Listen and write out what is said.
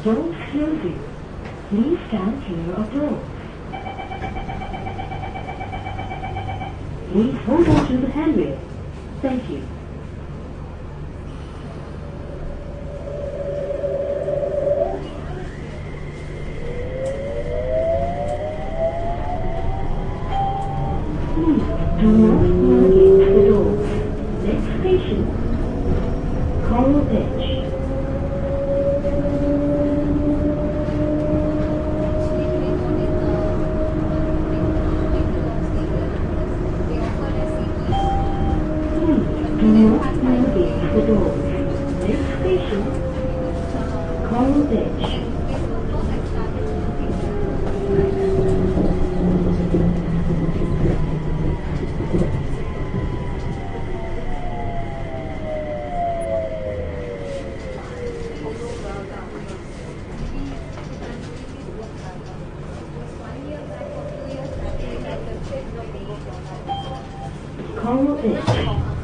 Doors closing. Please stand clear of doors. Please hold on to the handrail. Thank you. Please do not navigate the doors. Next station, Coral Edge. Do not navigate the doors. Next station, Coral Edge. Coral Edge.